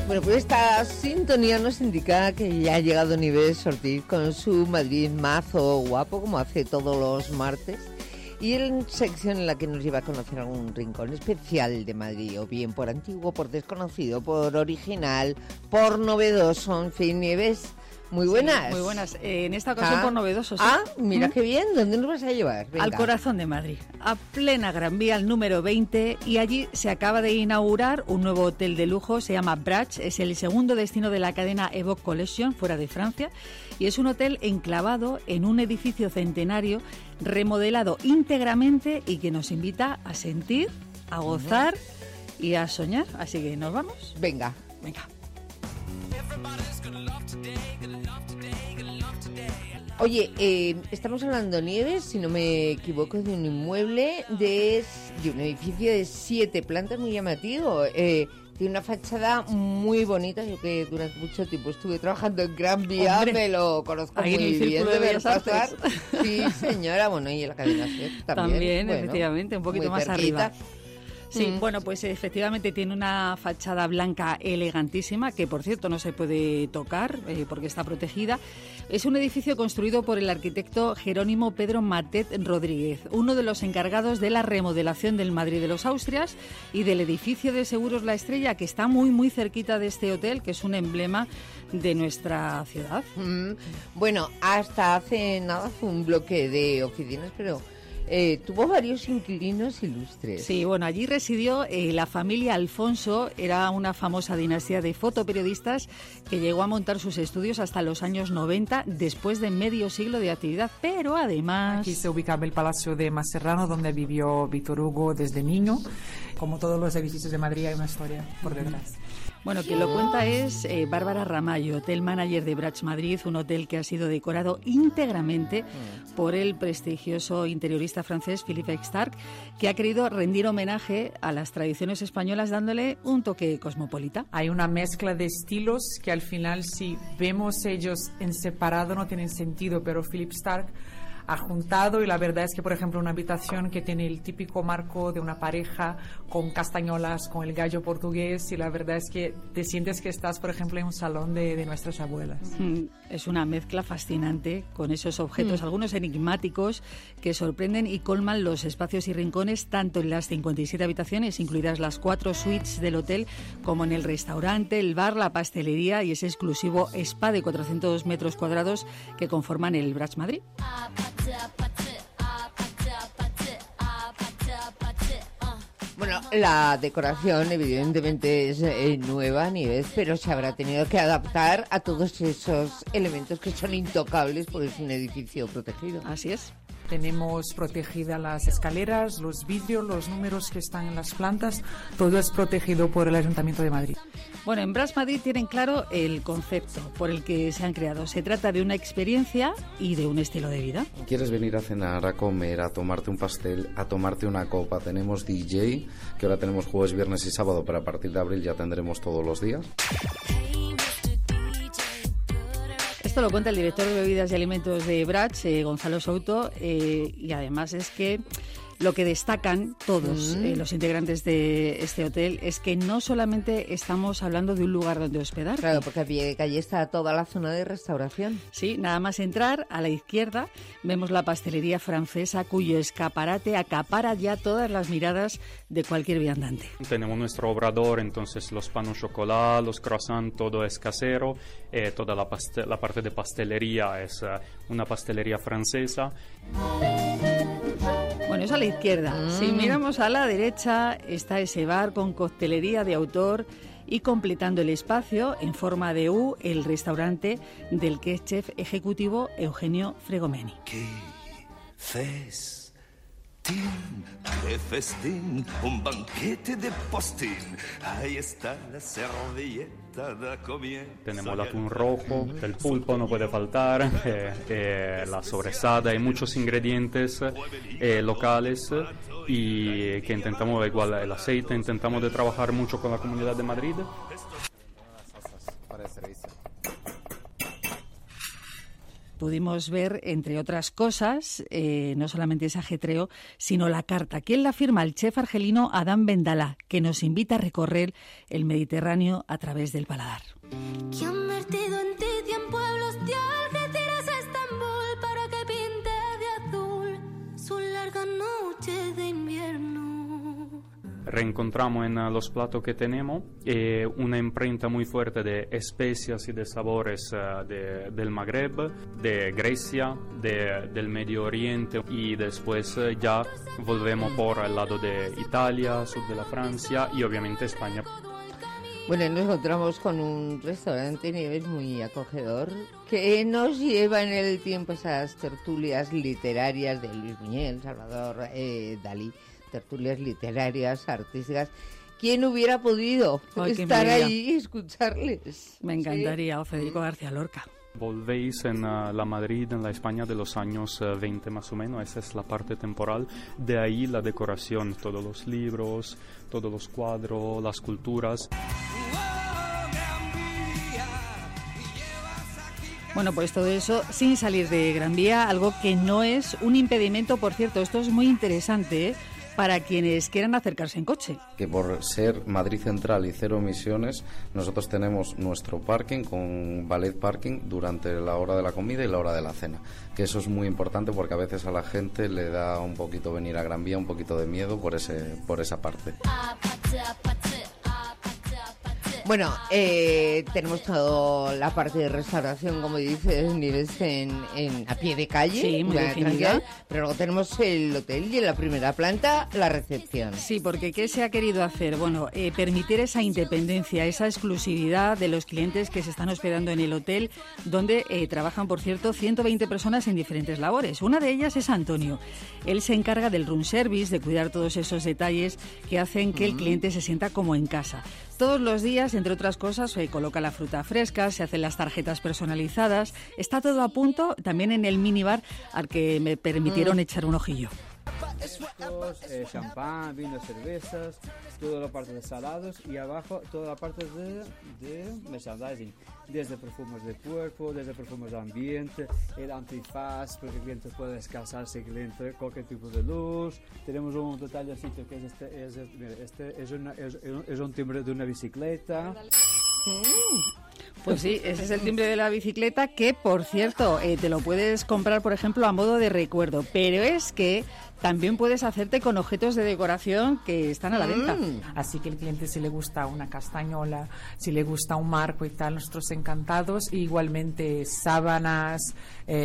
Bueno, pues esta sintonía nos indica que ya ha llegado Nieves Ortiz con su Madrid mazo guapo, como hace todos los martes, y en sección en la que nos lleva a conocer algún rincón especial de Madrid, o bien por antiguo, por desconocido, por original, por novedoso. En fin, Nieves, muy buenas. Sí, muy buenas. En esta ocasión por novedoso. ¿Sí? Mira qué bien. ¿Dónde nos vas a llevar? Venga. Al corazón de Madrid, a plena Gran Vía, al número 20, y allí se acaba de inaugurar un nuevo hotel de lujo, se llama Brach, es el segundo destino de la cadena Evoque Collection, fuera de Francia, y es un hotel enclavado en un edificio centenario, remodelado íntegramente y que nos invita a sentir, a gozar y a soñar. Así que nos vamos. Venga. Oye, estamos hablando, Nieves, si no me equivoco, de un inmueble de un edificio de 7 plantas, muy llamativo. Tiene una fachada muy bonita. Yo que durante mucho tiempo estuve trabajando en Gran Vía, ¡hombre!, me lo conozco muy bien de ver pasar. Sí, señora, bueno, y en la cadena SER también. Bueno, efectivamente, un poquito más cerquita. Arriba. Sí, bueno, pues efectivamente tiene una fachada blanca elegantísima, que por cierto no se puede tocar porque está protegida. Es un edificio construido por el arquitecto Jerónimo Pedro Matet Rodríguez, uno de los encargados de la remodelación del Madrid de los Austrias y del edificio de Seguros La Estrella, que está muy, muy cerquita de este hotel, que es un emblema de nuestra ciudad. Bueno, hasta hace nada fue un bloque de oficinas, pero... tuvo varios inquilinos ilustres. Sí, bueno, allí residió la familia Alfonso, era una famosa dinastía de fotoperiodistas que llegó a montar sus estudios hasta los años 90, después de medio siglo de actividad, pero además... Aquí se ubicaba el Palacio de Maserrano, donde vivió Víctor Hugo desde niño. Como todos los edificios de Madrid, hay una historia por detrás. Bueno, quien lo cuenta es Bárbara Ramallo, hotel manager de Brach Madrid, un hotel que ha sido decorado íntegramente por el prestigioso interiorista francés Philippe Starck, que ha querido rendir homenaje a las tradiciones españolas dándole un toque cosmopolita. Hay una mezcla de estilos que al final, si vemos ellos en separado, no tienen sentido, pero Philippe Starck ha juntado, y la verdad es que, por ejemplo, una habitación que tiene el típico marco de una pareja con castañolas, con el gallo portugués, y la verdad es que te sientes que estás, por ejemplo, en un salón de nuestras abuelas. Es una mezcla fascinante con esos objetos, algunos enigmáticos, que sorprenden y colman los espacios y rincones, tanto en las 57 habitaciones, incluidas las 4 suites del hotel, como en el restaurante, el bar, la pastelería y ese exclusivo spa de 400 metros cuadrados que conforman el Brach Madrid. Bueno, la decoración evidentemente es nueva, Nieves, pero se habrá tenido que adaptar a todos esos elementos que son intocables porque es un edificio protegido. Así es. Tenemos protegidas las escaleras, los vidrios, los números que están en las plantas, todo es protegido por el Ayuntamiento de Madrid. Bueno, en Brach Madrid tienen claro el concepto por el que se han creado. Se trata de una experiencia y de un estilo de vida. ¿Quieres venir a cenar, a comer, a tomarte un pastel, a tomarte una copa? Tenemos DJ, que ahora tenemos jueves, viernes y sábado, pero a partir de abril ya tendremos todos los días. Esto lo cuenta el director de Bebidas y Alimentos de Brach, Gonzalo Souto, y además es que lo que destacan todos los integrantes de este hotel es que no solamente estamos hablando de un lugar donde hospedar. Claro, porque a pie de calle está toda la zona de restauración. Sí, nada más entrar, a la izquierda vemos la pastelería francesa, cuyo escaparate acapara ya todas las miradas de cualquier viandante. Tenemos nuestro obrador, entonces los panes chocolate, los croissants, todo es casero. Toda la parte de pastelería es una pastelería francesa. Bueno, eso a la izquierda. Si miramos a la derecha está ese bar con coctelería de autor y completando el espacio en forma de U, el restaurante del que es chef ejecutivo Eugenio Fregomeni. ¡Qué festín! ¡Qué festín! Un banquete de postín. Ahí está la servilleta de comienzo. Tenemos el atún rojo, el pulpo no puede faltar, la sobrasada y muchos ingredientes locales, y que intentamos, igual el aceite, intentamos de trabajar mucho con la Comunidad de Madrid. pudimos ver, entre otras cosas, no solamente ese ajetreo, sino la carta. ¿Quién la firma? El chef argelino Adam Bendalá, que nos invita a recorrer el Mediterráneo a través del paladar. ¿Quién ha vertido en ti 100 pueblos de Algeciras a Estambul para que pinte de azul su larga noche de invierno? Reencontramos en los platos que tenemos una imprenta muy fuerte de especias y de sabores del Magreb, de Grecia, del Medio Oriente, y después ya volvemos por el lado de Italia, sur de la Francia y obviamente España. Bueno, nos encontramos con un restaurante Nieves muy acogedor que nos lleva en el tiempo esas tertulias literarias de Luis Buñuel, Salvador Dalí, tertulias literarias, artísticas. ¿Quién hubiera podido estar ahí y escucharles? Me encantaría, o Federico García Lorca. Volvéis en la Madrid, en la España de los años 20 más o menos, esa es la parte temporal, de ahí la decoración, todos los libros, todos los cuadros, las culturas. Bueno, pues todo eso sin salir de Gran Vía, algo que no es un impedimento, por cierto, esto es muy interesante, ¿eh?, para quienes quieran acercarse en coche. Que por ser Madrid Central y cero emisiones, nosotros tenemos nuestro parking con valet parking durante la hora de la comida y la hora de la cena. Que eso es muy importante porque a veces a la gente le da un poquito venir a Gran Vía, un poquito de miedo por esa parte. Bueno, tenemos toda la parte de restauración, como dices, Nieves, a pie de calle, sí, muy definida. Pero luego tenemos el hotel y en la primera planta la recepción. Sí, porque ¿qué se ha querido hacer? Bueno, permitir esa independencia, esa exclusividad de los clientes que se están hospedando en el hotel, donde trabajan, por cierto, 120 personas en diferentes labores. Una de ellas es Antonio. Él se encarga del room service, de cuidar todos esos detalles que hacen que el cliente se sienta como en casa. Todos los días, entre otras cosas, se coloca la fruta fresca, se hacen las tarjetas personalizadas. Está todo a punto también en el minibar al que me permitieron echar un ojillo. Champán, vino, cervezas, toda la parte de salados y abajo toda la parte de merchandising, desde perfumes de cuerpo, desde perfumes de ambiente, el antifaz, porque el cliente puede descansarse, el cliente cualquier tipo de luz. Tenemos un detallecito que es un timbre de una bicicleta. Pues sí, ese es el timbre de la bicicleta que, por cierto, te lo puedes comprar, por ejemplo, a modo de recuerdo, pero es que también puedes hacerte con objetos de decoración que están a la venta. Así que el cliente, si le gusta una castañola, si le gusta un marco y tal, nosotros encantados. Y igualmente sábanas,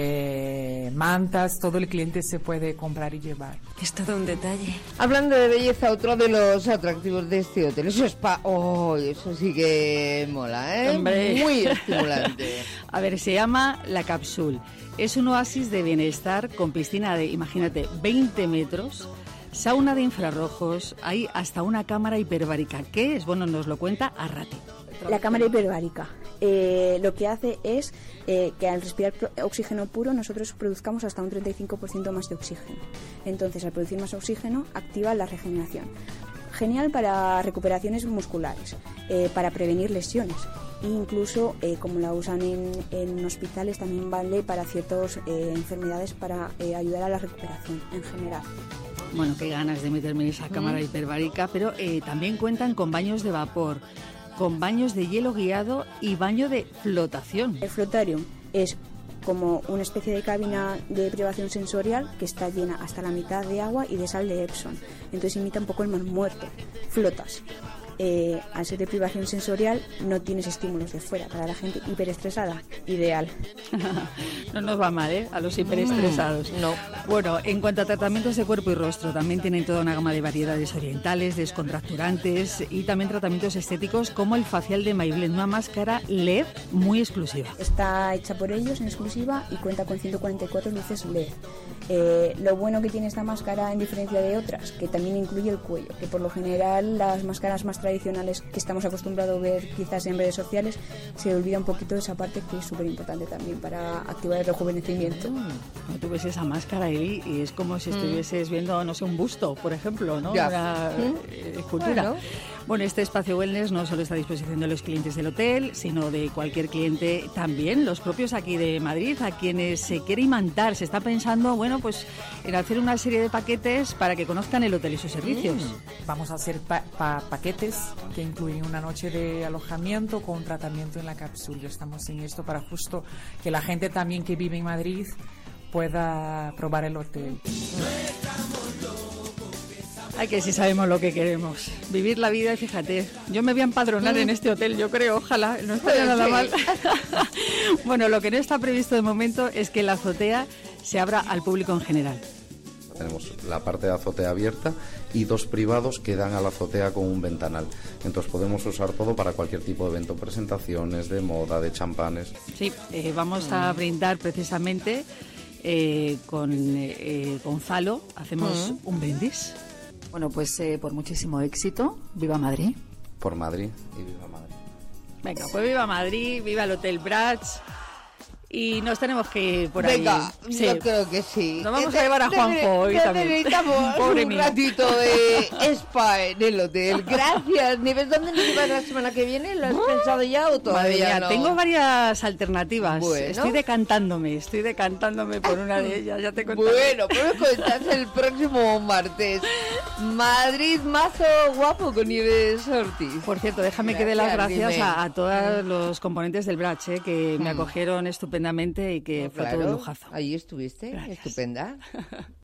mantas, todo el cliente se puede comprar y llevar. Es todo un detalle. Hablando de belleza, otro de los atractivos de este hotel es su spa. ¡Oh, eso sí que mola, eh! Hombre. Muy estimulante. A ver, se llama La Capsule. Es un oasis de bienestar con piscina de, imagínate, 20 metros, sauna de infrarrojos, hay hasta una cámara hiperbárica. ¿Qué es? Bueno, nos lo cuenta Arrati. La cámara hiperbárica lo que hace es que al respirar oxígeno puro nosotros produzcamos hasta un 35% más de oxígeno. Entonces, al producir más oxígeno, activa la regeneración. Genial para recuperaciones musculares, para prevenir lesiones. E incluso, como la usan en hospitales, también vale para ciertas enfermedades para ayudar a la recuperación en general. Bueno, qué ganas de meterme en esa cámara hiperbárica, pero también cuentan con baños de vapor, con baños de hielo guiado y baño de flotación. El flotarium es como una especie de cabina de privación sensorial que está llena hasta la mitad de agua y de sal de Epsom. Entonces imita un poco el mar muerto. Flotas. Al ser de privación sensorial no tienes estímulos de fuera. Para la gente hiperestresada, ideal. No nos va mal, ¿eh? A los hiperestresados. No. Bueno, en cuanto a tratamientos de cuerpo y rostro, también tienen toda una gama de variedades orientales, descontracturantes y también tratamientos estéticos como el facial de Maybelline, una máscara LED muy exclusiva. Está hecha por ellos en exclusiva y cuenta con 144 luces LED. Lo bueno que tiene esta máscara, en diferencia de otras, que también incluye el cuello, que por lo general las máscaras más tradicionales que estamos acostumbrados a ver quizás en redes sociales, se olvida un poquito de esa parte que es súper importante también para activar el rejuvenecimiento. Cuando tú ves esa máscara ahí y es como si estuvieses viendo, no sé, un busto, por ejemplo, ¿no? Ya. Una escultura. Bueno, este espacio wellness no solo está a disposición de los clientes del hotel, sino de cualquier cliente también, los propios aquí de Madrid, a quienes se quiere imantar. Se está pensando, bueno, pues en hacer una serie de paquetes para que conozcan el hotel y sus servicios. Vamos a hacer paquetes que incluyen una noche de alojamiento con un tratamiento en la cápsula. Estamos en esto para justo que la gente también que vive en Madrid pueda probar el hotel. Ay, que sí sabemos lo que queremos. Vivir la vida y fíjate, yo me voy a empadronar en este hotel, yo creo, ojalá, no estaría nada mal. Bueno, lo que no está previsto de momento es que la azotea se abra al público en general. Tenemos la parte de azotea abierta y 2 privados que dan a la azotea con un ventanal. Entonces podemos usar todo para cualquier tipo de evento, presentaciones, de moda, de champanes. Sí, vamos a brindar precisamente con Gonzalo, hacemos un brindis. Bueno, pues por muchísimo éxito, ¡viva Madrid! Por Madrid y viva Madrid. Venga, pues viva Madrid, viva el Hotel Bratsch. Y nos tenemos que ir por ahí. Venga, sí. yo creo que sí. Nos vamos a llevar a Juanjo hoy también. Necesitamos Pobre un mío. ratito de spa en el hotel. Gracias. Nieves, ¿dónde nos llevas la semana que viene? ¿Lo has pensado ya o Madre todavía mía, no? tengo varias alternativas. Bueno. Estoy decantándome por una de ellas, ya te contaré. Bueno, pues me cuentas el próximo martes. Madrid mazo guapo con Nieves Ortiz. Por cierto, déjame que dé las gracias dime. a todos los componentes del Bratsch, que me acogieron estupendamente y que fue todo un lujazo. Ahí estuviste, Gracias. estupenda.